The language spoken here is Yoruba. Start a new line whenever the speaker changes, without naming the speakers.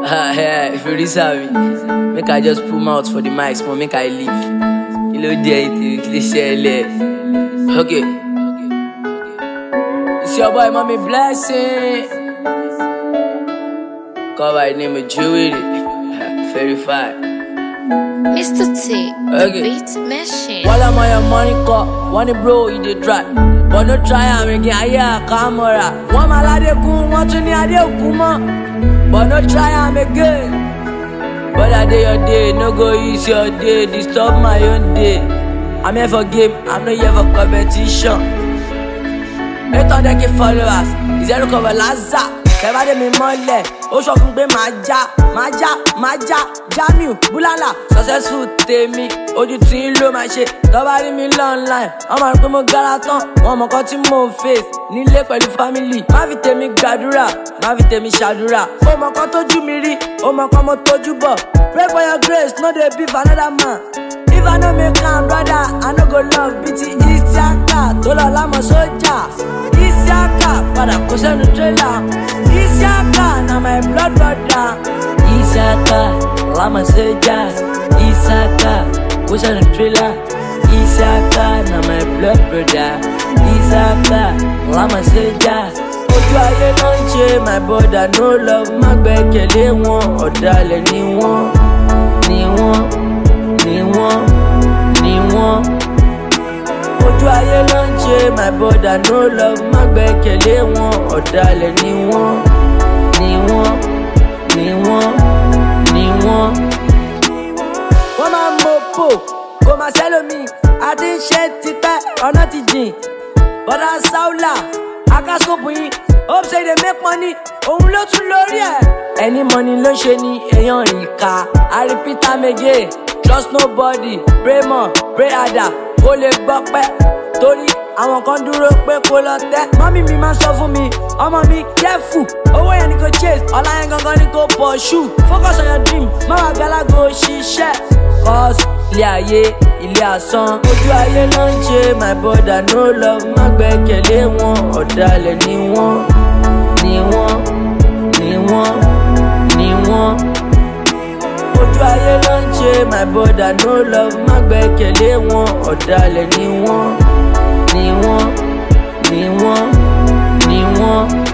Yeah, if you reserve me, make I just pull mouth for the mic, small, make I leave. You know, okay. It's your boy, Mommy Blessing. Call by the name of Jewelry. Verified.
Mr. T, the beat machine.
While I'm on your money call, one bro, you did try. But no try, I'm again, I hear a camera. One malade gun, one to near kuma. But no try, I'm again. But I day your day, no go use your day, disturb my own day. I'm here for game, I'm not here for competition. 800k followers, is there no cover Lazar? Everybody me mole, o so fun pe maja, Jamiu, Bulala, successful tèmi, ojú tí ń lò máa ṣe, tó bá rí mi online, wọ́n máa rò pé mo gara tán, wọ́n mọ̀ kan tí mo face, nílé pẹ̀lú family, má fi tèmi gbàdúrà, má fi tèmi ṣàdúrà, ó mọ̀ kan tójú mi rí, ó mọ̀ kan mo tójú bọ̀, pray for your grace, no dey beef another man. If I no make am, brother, I no go love BT Isiaka, tó lọ lámọ̀ sójà. Isiaka, padà kó sẹ́nu trailer. Isiaka, na my blood brother. Isiaka, lámọ̀ sójà. Isiaka, kó sẹ́nu trailer. Isiaka, na my blood brother. Isiaka, lámọ̀ sójà. Ojú ayé ló ń ṣe, my brother no love, má gbẹ́kẹ̀lé wọn, ọ̀dàlẹ̀ ni wọ́n, ni wọ́n. Ojú ayé ló ń ṣe, my brother no love, má gbẹ́kẹ̀lé wọn, ọ̀dàlẹ̀ ni wọ́n. Wọ́n máa ń mopo, kò máa sẹ́lómi, àti ń ṣe tipẹ́, ọ̀nà ti jìn. Bọ́dà Sáúlà, akásòpù yìí, hope say they make money, òun ló tún lórí ẹ̀. Any money ló ṣe ni èèyàn ìka, I repeat am again. Trust nobody, pray more, pray harder, kó lè gbọ́ pẹ́. Torí àwọn kan dúró pé kó lọ tẹ́. Mọ́mí mi máa sọ fún mi, ọmọ mi careful. Owó yẹn ni kò chase, ọ̀la yẹn gangan ni kò pursue. Focus on your dream, má wá galago ṣiṣẹ́. Cause ilé ayé, ilé asán. Ojú ayé ló ń ṣe, my brother no love, má gbẹ́kẹ̀lé wọn, ọ̀dàlẹ̀ ni wọ́n. Ojú ayé ló ń ṣe, my brother no love, má gbẹ́kẹ̀lé wọn, ọ̀dàlẹ̀ ni wọ́n.